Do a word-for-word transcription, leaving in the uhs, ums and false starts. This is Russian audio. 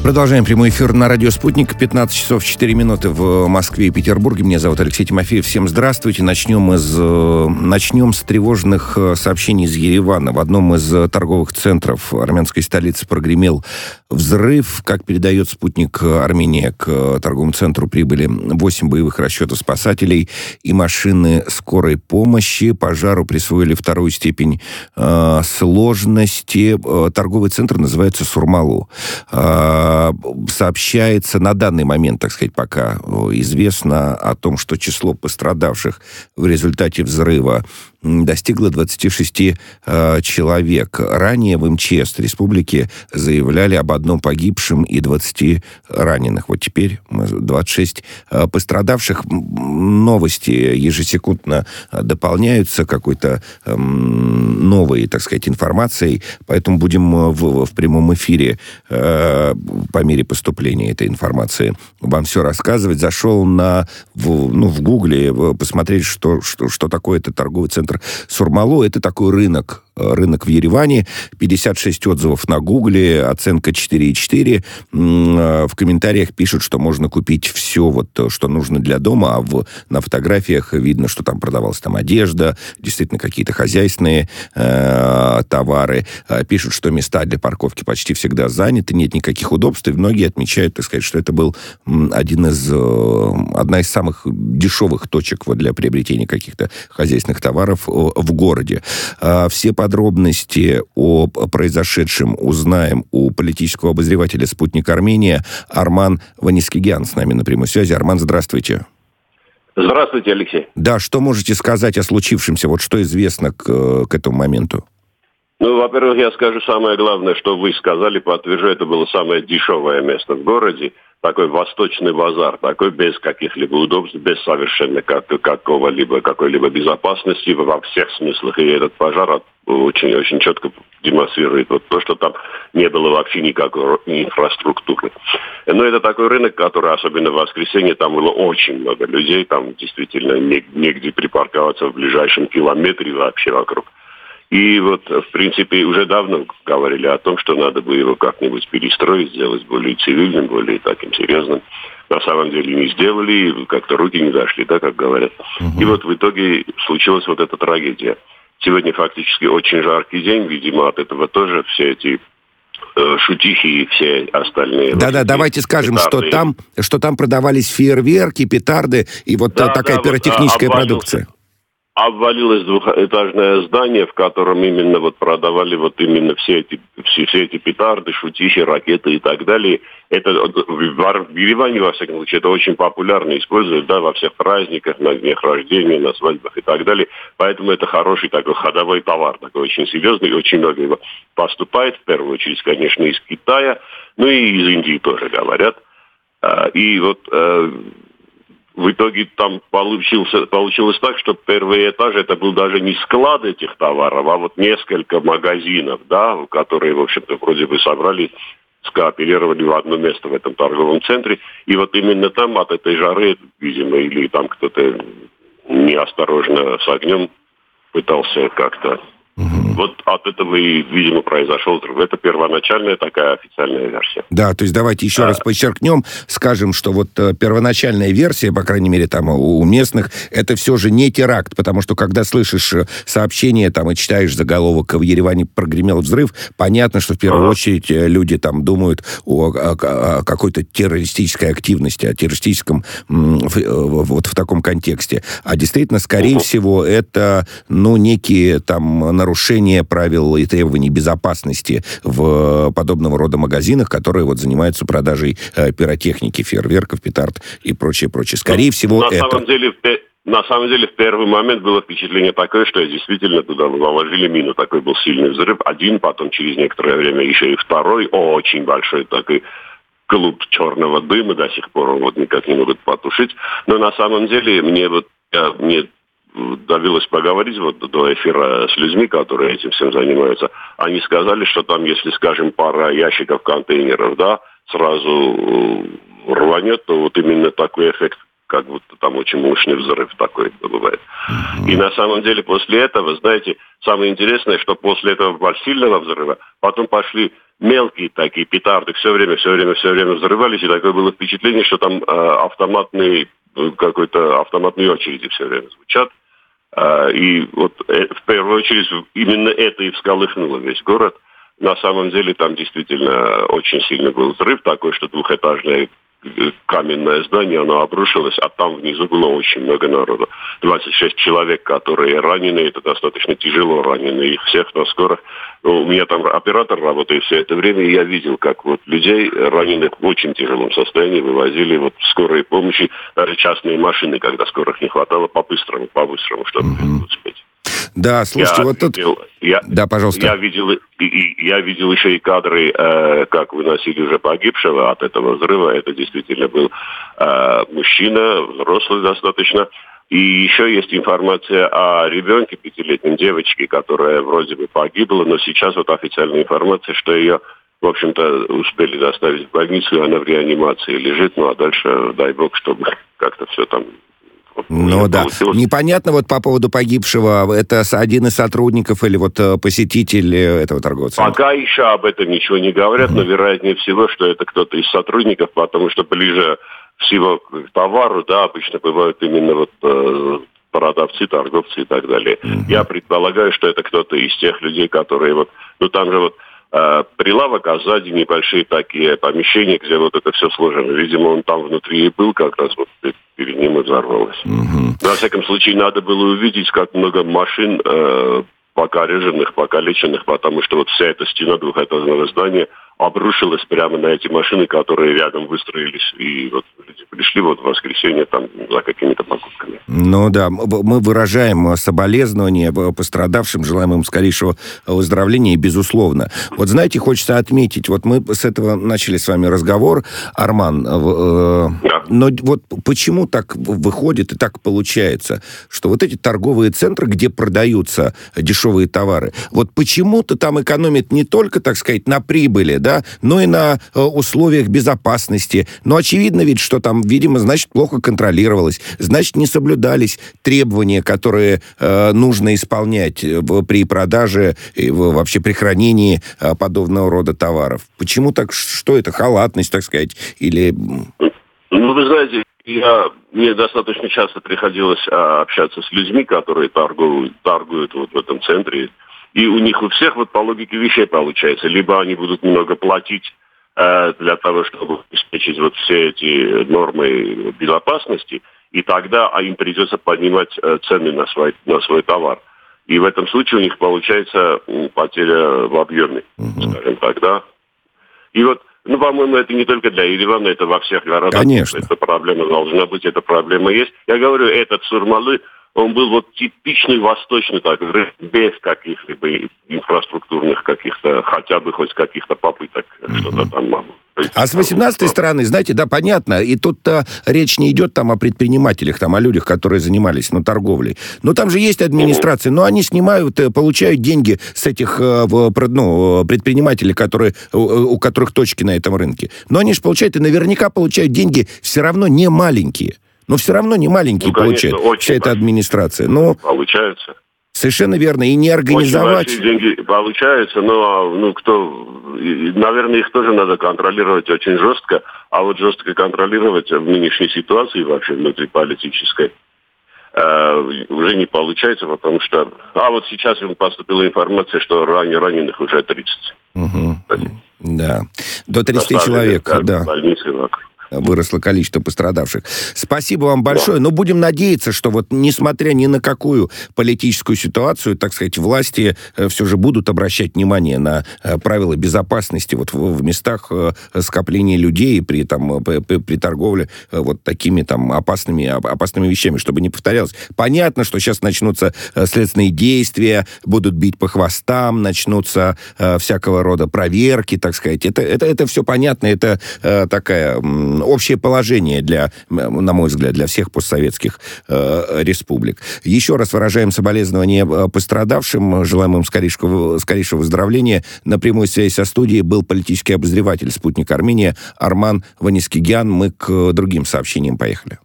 Продолжаем прямой эфир на радио «Спутник». пятнадцать часов четыре минуты в Москве и Петербурге. Меня зовут Алексей Тимофеев. Всем здравствуйте. Начнем, из, начнем с тревожных сообщений из Еревана. В одном из торговых центров армянской столицы прогремел взрыв. Как передает «Спутник Армения», к торговому центру прибыли восемь боевых расчетов спасателей и машины скорой помощи. Пожару присвоили вторую степень э, сложности. Торговый центр называется «Сурмалу». Э, сообщается на данный момент, так сказать, пока известно о том, что число пострадавших в результате взрыва достигло двадцати шести э, человек. Ранее в эм че эс республики заявляли об одном погибшем и двадцати раненых. Вот теперь двадцать шесть э, пострадавших. Новости ежесекундно дополняются какой-то э, новой, так сказать, информацией. Поэтому будем в, в прямом эфире э, по мере поступления этой информации вам все рассказывать. Зашел на, в, ну, в Гугле посмотреть, что, что, что такое это торговый центр Сурмалу. Это такой рынок, рынок в Ереване. пятьдесят шесть отзывов на Гугле, оценка четыре и четыре. В комментариях пишут, что можно купить все, вот, что нужно для дома, а в, на фотографиях видно, что там продавалась там одежда, действительно какие-то хозяйственные э, товары. Пишут, что места для парковки почти всегда заняты, нет никаких удобств, и многие отмечают, так сказать, что это был один из, одна из самых дешевых точек вот, для приобретения каких-то хозяйственных товаров в городе. Все подробности о произошедшем узнаем у политического обозревателя «Спутник Армения» Арман Ванискигян с нами на прямой связи. Арман, здравствуйте. Здравствуйте, Алексей. Да, что можете сказать о случившемся? Вот что известно к, к этому моменту? Ну, во-первых, я скажу самое главное, что вы сказали, подтверждаю, это было самое дешевое место в городе. Такой восточный базар, такой без каких-либо удобств, без совершенно как- какого-либо, какой-либо безопасности во всех смыслах. И этот пожар очень-очень четко демонстрирует вот то, что там не было вообще никакой инфраструктуры. Но это такой рынок, который, особенно в воскресенье, там было очень много людей, там действительно негде припарковаться в ближайшем километре вообще вокруг. И вот, в принципе, уже давно говорили о том, что надо бы его как-нибудь перестроить, сделать более цивильным, более таким серьезным. На самом деле не сделали, как-то руки не дошли, да, как говорят. Uh-huh. И вот в итоге случилась вот эта трагедия. Сегодня фактически очень жаркий день, видимо, от этого тоже все эти э, шутихи и все остальные... Да-да, вот давайте скажем, что там, что там продавались фейерверки, петарды и вот да, такая да, пиротехническая вот, а, продукция. Обвалилось двухэтажное здание, в котором именно вот продавали вот именно все эти, все, все эти петарды, шутихи, ракеты и так далее. Это в Ереване, во всяком случае, это очень популярно используют, да, во всех праздниках, на днях рождения, на свадьбах и так далее. Поэтому это хороший такой ходовой товар, такой очень серьезный, и очень много его поступает, в первую очередь, конечно, из Китая, ну и из Индии тоже говорят. И вот... В итоге там получился, получилось так, что первый этаж это был даже не склад этих товаров, а вот несколько магазинов, да, которые, в общем-то, вроде бы собрали, скооперировали в одно место в этом торговом центре. И вот именно там от этой жары, видимо, или там кто-то неосторожно с огнем пытался как-то... Угу. Вот от этого и, видимо, произошел взрыв. Это первоначальная такая официальная версия. Да, то есть давайте еще а... раз подчеркнем, скажем, что вот э, первоначальная версия, по крайней мере, там у, у местных, это все же не теракт, потому что когда слышишь сообщение там и читаешь заголовок «В Ереване прогремел взрыв», понятно, что в первую ага. очередь люди там думают о, о, о какой-то террористической активности, о террористическом м, в, вот в таком контексте. А действительно, скорее угу. всего, это, ну, некие там нарушение правил и требований безопасности в подобного рода магазинах, которые вот занимаются продажей э, пиротехники, фейерверков, петард и прочее, прочее. Скорее Но, всего, на это... Самом деле, на самом деле, в первый момент было впечатление такое, что действительно туда заложили мину. Такой был сильный взрыв. Один, потом через некоторое время еще и второй, очень большой такой клуб черного дыма, до сих пор вот никак не могут потушить. Но на самом деле, мне вот... Мне довелось поговорить вот до эфира с людьми, которые этим всем занимаются. Они сказали, что там, если, скажем, пара ящиков контейнеров, да, сразу рванет, то вот именно такой эффект как будто там очень мощный взрыв такой бывает. И на самом деле после этого, знаете, самое интересное, что после этого сильного взрыва потом пошли мелкие такие петарды, все время, все время, все время взрывались, и такое было впечатление, что там э, автоматные, какой-то автоматные очереди все время звучат. Э, и вот э, в первую очередь именно это и всколыхнуло весь город. На самом деле там действительно очень сильный был взрыв такой, что двухэтажное каменное здание, оно обрушилось, а там внизу было очень много народу. двадцать шесть человек, которые ранены, это достаточно тяжело ранены, их всех на скорых. У меня там оператор работает все это время, и я видел, как вот людей, раненых в очень тяжелом состоянии, вывозили вот в скорой помощи, даже частные машины, когда скорых не хватало, по-быстрому, по-быстрому, чтобы mm-hmm. успеть. Да, слушайте, я вот тут... Видел, я, да, пожалуйста. Я видел, и, и, я видел еще и кадры, э, как выносили уже погибшего от этого взрыва. Это действительно был э, мужчина, взрослый достаточно. И еще есть информация о ребенке, пятилетней девочке, которая вроде бы погибла, но сейчас вот официальная информация, что ее, в общем-то, успели доставить в больницу, и она в реанимации лежит. Ну, а дальше, дай бог, чтобы как-то все там... Ну да. Получилось. Непонятно вот по поводу погибшего, это один из сотрудников или вот посетитель этого торговца? Пока еще об этом ничего не говорят, mm-hmm. но вероятнее всего, что это кто-то из сотрудников, потому что ближе всего к товару, да, обычно бывают именно вот э, продавцы, торговцы и так далее. Mm-hmm. Я предполагаю, что это кто-то из тех людей, которые вот, ну там же вот прилавок, а сзади небольшие такие помещения, где вот это все сложено. Видимо, он там внутри и был, как раз вот перед ним и взорвалось. Угу. Во всяком случае, надо было увидеть, как много машин э, покореженных, покалеченных, потому что вот вся эта стена двухэтажного здания обрушилась прямо на эти машины, которые рядом выстроились. И вот люди пришли вот в воскресенье там за какими-то покупками. Ну да, мы выражаем соболезнования пострадавшим, желаем им скорейшего выздоровления, и безусловно. Вот знаете, хочется отметить, вот мы с этого начали с вами разговор, Арман, э, да. но вот почему так выходит и так получается, что вот эти торговые центры, где продаются дешевые товары, вот почему-то там экономят не только, так сказать, на прибыли, да, но и на э, условиях безопасности. Но очевидно ведь, что там, видимо, значит, плохо контролировалось, значит, не соблюдались требования, которые э, нужно исполнять в, при продаже и в, вообще при хранении э, подобного рода товаров. Почему так? Что это? Халатность, так сказать? Или... Ну, вы знаете, я, мне достаточно часто приходилось а, общаться с людьми, которые торгуют, торгуют вот в этом центре. И у них у всех вот по логике вещей получается. Либо они будут много платить э, для того, чтобы обеспечить вот все эти нормы безопасности, и тогда а им придется поднимать э, цены на свой, на свой товар. И в этом случае у них получается э, потеря в объеме, uh-huh. скажем так, да. И вот, ну, по-моему, это не только для Еревана, это во всех городах. Конечно. Эта проблема должна быть, эта проблема есть. Я говорю, этот Сурмалы, он был вот типичный восточный, так, без каких-либо инфраструктурных каких-то, хотя бы хоть каких-то попыток mm-hmm. что-то там. А с восемнадцатой стороны, знаете, да, понятно, и тут-то речь не идет там о предпринимателях, там о людях, которые занимались, ну, торговлей. Но там же есть администрация, mm-hmm. но они снимают, получают деньги с этих, ну, предпринимателей, которые, у которых точки на этом рынке. Но они же получают, и наверняка получают деньги все равно не маленькие. Но все равно не маленькие ну, конечно, получают вся эта администрация. Но получается. Совершенно верно. И не организовать... Очень большие деньги получаются, но ну, кто... наверное, их тоже надо контролировать очень жестко. А вот жестко контролировать в нынешней ситуации, вообще внутриполитической, э, уже не получается, потому что... А вот сейчас поступила информация, что ранее раненых уже тридцать. Угу. Да. До тридцати человек, да. Больницы вокруг. Выросло количество пострадавших. Спасибо вам большое. Но будем надеяться, что вот несмотря ни на какую политическую ситуацию, так сказать, власти все же будут обращать внимание на правила безопасности вот в, в местах скопления людей при, там, при, при торговле вот такими там опасными, опасными вещами, чтобы не повторялось. Понятно, что сейчас начнутся следственные действия, будут бить по хвостам, начнутся всякого рода проверки, так сказать. Это, это, это все понятно, это такая... общее положение для, на мой взгляд, для всех постсоветских э, республик. Еще раз выражаем соболезнования пострадавшим, желаем им скорейшего, скорейшего выздоровления. На прямой связи со студией был политический обозреватель «Спутник Армения» Арман Ванискигян. Мы к другим сообщениям поехали.